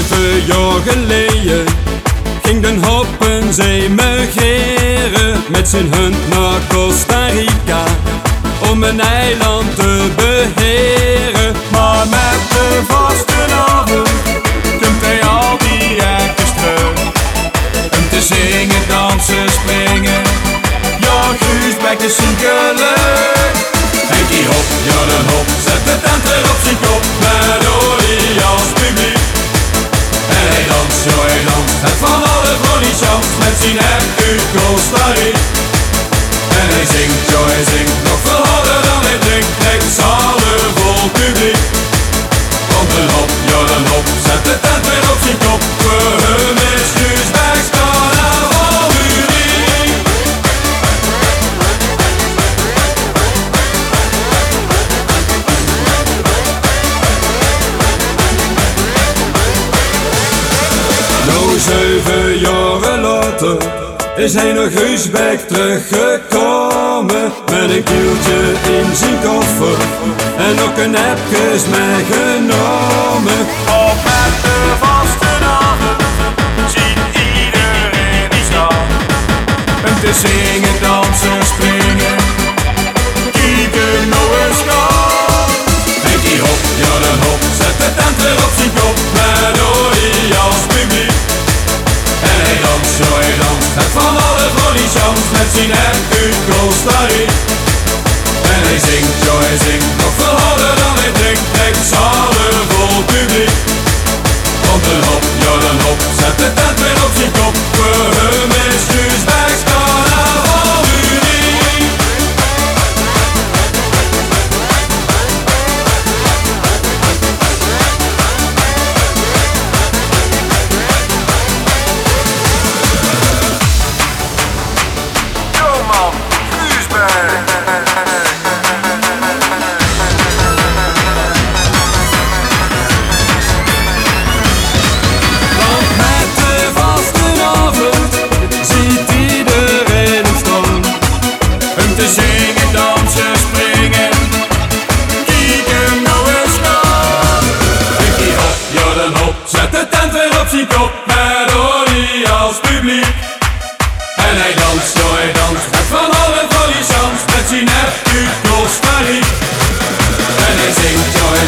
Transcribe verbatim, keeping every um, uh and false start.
zeven jaar geleden ging den Hoppenzee migeren met zijn hond naar Costa Rica om een eiland te beheren. Maar met de vastenavond komt hij al die ertjes terug om te zingen, dansen, springen. Ja, Gruusbeek is zijn geluk. Henkie hop, ja dan hop, zet de tent weer op zijn kop met olie als publiek. En hij danst, ja hij danst, het van alle chans met zijn hert uit Costa Rica. En hij zingt, ja hij zingt, nog veel harder dan hij drinkt, trekt zalen vol publiek. Want een hop, ja dan hop, zet de tent weer op zijn kop. Voor hem is Gruusbeek's carnaval uniek. Nou zeven jaren later is hij naar Gruusbeek teruggekomen met een kieltje in zijn koffer en ook een appjes meegenomen. Op met de vastenavond ziet iedereen die staan om te zingen, dansen, springen. Kijk hem nou eens gaan. Henkie hop, ja dan hop, zet de tent weer op zijn kop met olie als publiek. En hij danst, ja hij danst, het van alle chans met zijn hert uit Costa Rica. En hij zingt, ja hij zingt, nog veel harder dan hij drinkt, trekt zalen vol publiek. Want een hop, ja dan hop, zet de tent weer op zijn kop. Voor hem is Gruusbeek's carnaval uniek. Zingen, dansen, springen. Kijk hem nou eens gaan. Henkie hop, ja dan hop, zet de tent weer op zijn kop met olie als publiek. En hij danst, ja hij danst, het van alle chans met zijn hert uit Costa Rica. En hij zingt, ja hij